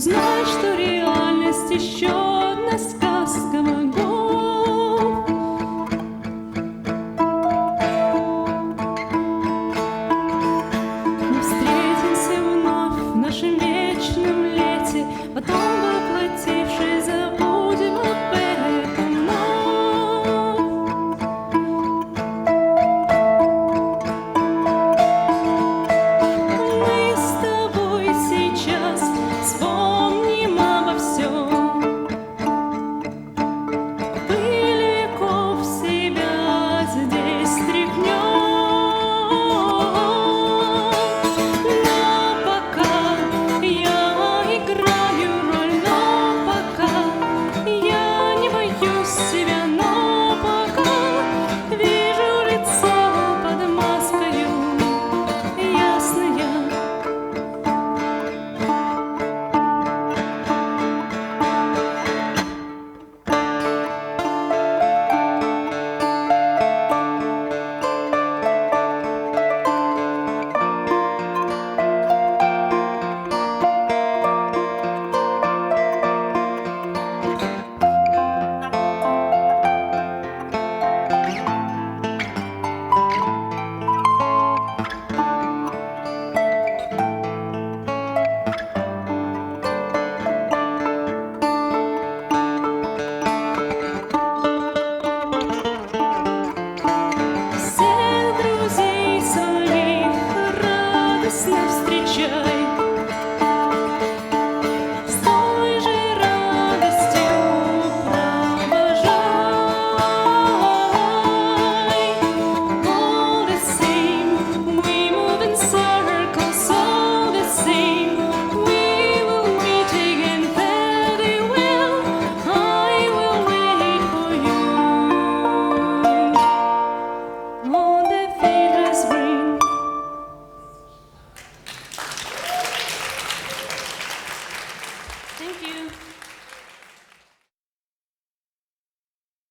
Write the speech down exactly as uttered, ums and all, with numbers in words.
знай, что реальность еще одна сказка богов. Мы встретимся вновь в нашем вечном лете, потом воплотившись забудем об этом. Мы с тобой сейчас вспомним обо всем. Пыль веков себя здесь стряхнем. Но пока я играю роль, но пока я не боюсь себя, но пока вижу лицо под маскою ясное. Всех друзей своих радостно встречай.